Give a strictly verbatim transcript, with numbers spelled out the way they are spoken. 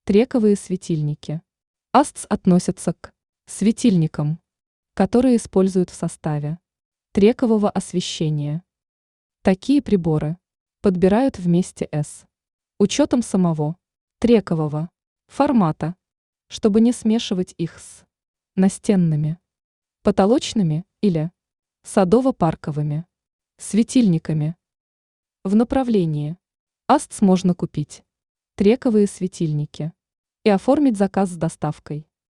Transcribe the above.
Трековые светильники. АСТС относятся к светильникам, которые используют в составе трекового освещения. Такие приборы подбирают вместе с учетом самого трекового формата, чтобы не смешивать их с настенными, потолочными или садово-парковыми светильниками. В направлении АСТС можно купить трековые светильники и оформить заказ с доставкой.